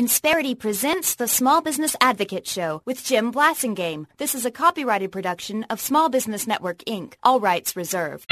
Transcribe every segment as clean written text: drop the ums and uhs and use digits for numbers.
Insperity presents the Small Business Advocate Show with Jim Blasingame. This is a copyrighted production of Small Business Network, Inc. All rights reserved.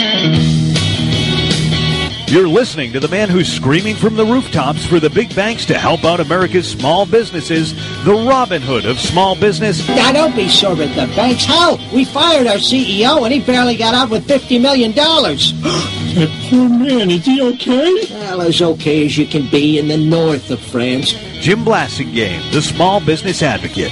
You're listening to the man who's screaming from the rooftops for the big banks to help out America's small businesses, the Robin Hood of small business. Now, don't be sore at the banks. Hell, we fired our CEO and he barely got out with $50 million. That poor man, is he okay? Well, as okay as you can be in the north of France. Jim Blasingame, the Small Business Advocate.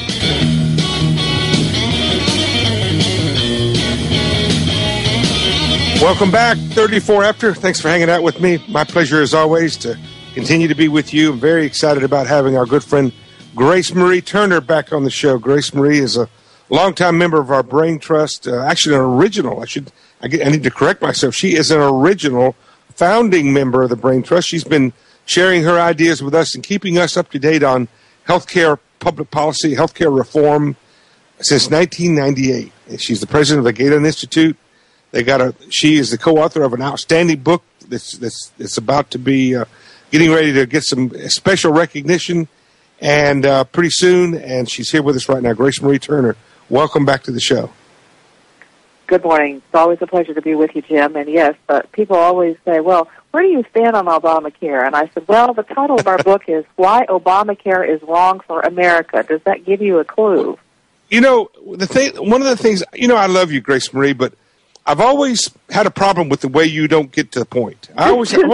Welcome back, 34 After. Thanks for hanging out with me. My pleasure, as always, to continue to be with you. I'm very excited about having our good friend Grace Marie Turner back on the show. Grace Marie is a longtime member of our Brain Trust, actually an original. I need to correct myself. She is an original founding member of the Brain Trust. She's been sharing her ideas with us and keeping us up to date on healthcare, public policy, healthcare reform since 1998. And she's the president of the Galen Institute. She is the co-author of an outstanding book that's about to be getting ready to get some special recognition, and pretty soon. And she's here with us right now, Grace Marie Turner. Welcome back to the show. Good morning. It's always a pleasure to be with you, Jim. And yes, but people always say, well, where do you stand on Obamacare? And I said, well, the title of our book is Why Obamacare is Wrong for America. Does that give you a clue? You know, one of the things, I love you, Grace Marie, but I've always had a problem with the way you don't get to the point. I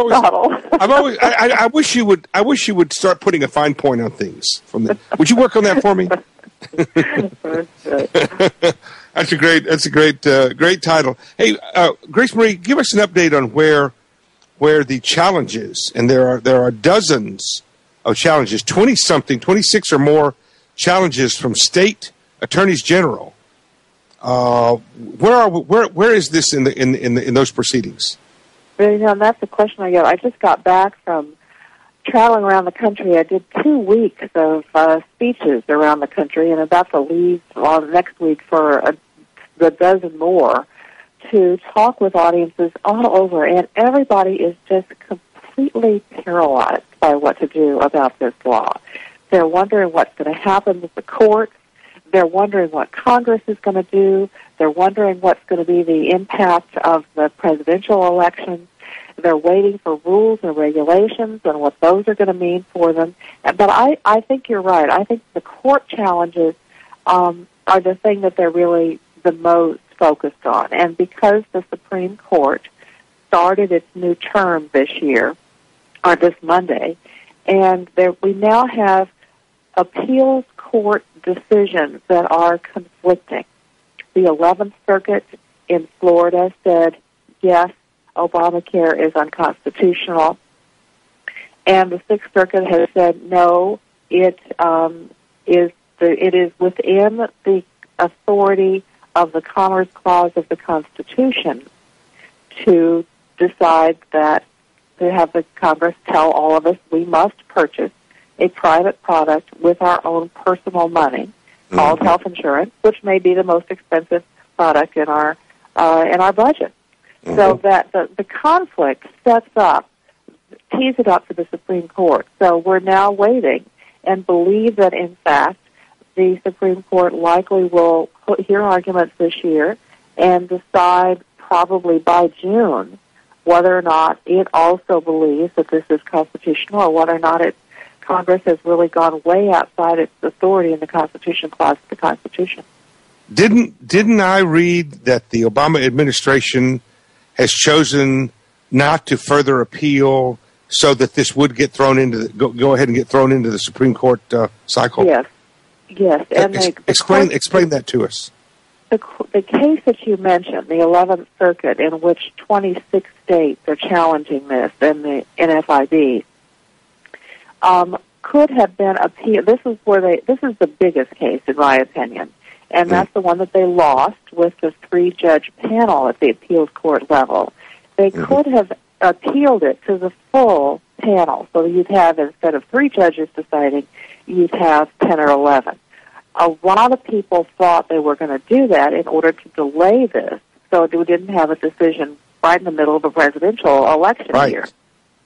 wish you would start putting a fine point on things. Would you work on that for me? That's a great title. Hey, Grace Marie, give us an update on where the challenges, and there are dozens of challenges, 26 or more challenges from state attorneys general. Where is this in those proceedings? Well, that's the question I get. I just got back from traveling around the country. I did 2 weeks of speeches around the country, and about to leave next week for a dozen more to talk with audiences all over, and everybody is just completely paralyzed by what to do about this law. They're wondering what's going to happen with the courts. They're wondering what Congress is going to do. They're wondering what's going to be the impact of the presidential election. They're waiting for rules and regulations and what those are going to mean for them. But I think you're right. I think the court challenges are the thing that they're really the most focused on. And because the Supreme Court started its new term this year, or this Monday, and we now have appeals court decisions that are conflicting. The 11th Circuit in Florida said, yes, Obamacare is unconstitutional. And the 6th Circuit has said, no, it is within the authority of the Commerce Clause of the Constitution to decide that, to have the Congress tell all of us we must purchase a private product with our own personal money called health insurance, which may be the most expensive product in our budget. Mm-hmm. So that the conflict tees it up for the Supreme Court. So we're now waiting and believe that, in fact, the Supreme Court likely will hear arguments this year and decide probably by June whether or not it also believes that this is constitutional, or whether or not Congress has really gone way outside its authority in the Constitution Clause of the Constitution. Didn't I read that the Obama administration has chosen not to further appeal so that this would get thrown into go ahead and get thrown into the Supreme Court cycle? Yes. And explain that to us. The case that you mentioned, the 11th Circuit, in which 26 states are challenging this, and the NFIB, could have been appealed. This is the biggest case, in my opinion, and that's the one that they lost with the 3-judge panel at the appeals court level. They could have appealed it to the full panel, so you'd have, instead of 3 judges deciding, you'd have 10 or 11. A lot of people thought they were going to do that in order to delay this, so we didn't have a decision right in the middle of a presidential election year.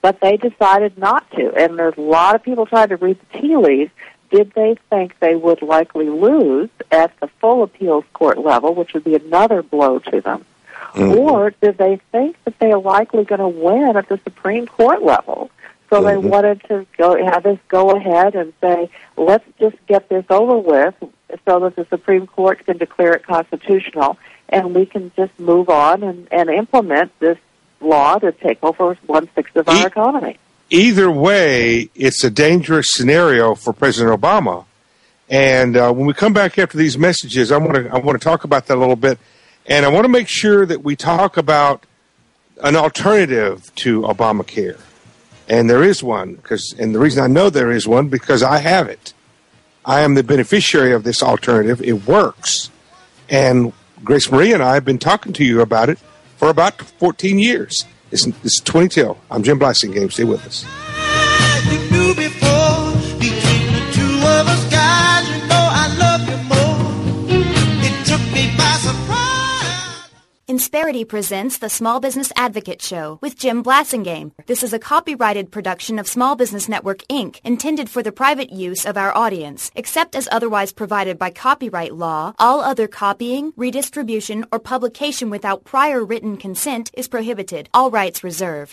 but they decided not to. And there's a lot of people trying to read the tea leaves. Did they think they would likely lose at the full appeals court level, which would be another blow to them? Mm-hmm. Or did they think that they are likely going to win at the Supreme Court level? So they wanted to have this go ahead and say, let's just get this over with so that the Supreme Court can declare it constitutional, and we can just move on and implement this law to take over 1/6 of our economy. Either way, it's a dangerous scenario for President Obama. And when we come back after these messages, I want to talk about that a little bit. And I want to make sure that we talk about an alternative to Obamacare. And there is one, and the reason I know there is one, because I have it. I am the beneficiary of this alternative. It works. And Grace Marie and I have been talking to you about it for about 14 years. It's 20 I'm Jim Blasingame. Stay with us. You knew before, between the two of us, guys, you know I love you more. It took me by surprise. Insperity presents the Small Business Advocate Show with Jim Blasingame. This is a copyrighted production of Small Business Network, Inc., intended for the private use of our audience. Except as otherwise provided by copyright law, all other copying, redistribution, or publication without prior written consent is prohibited. All rights reserved.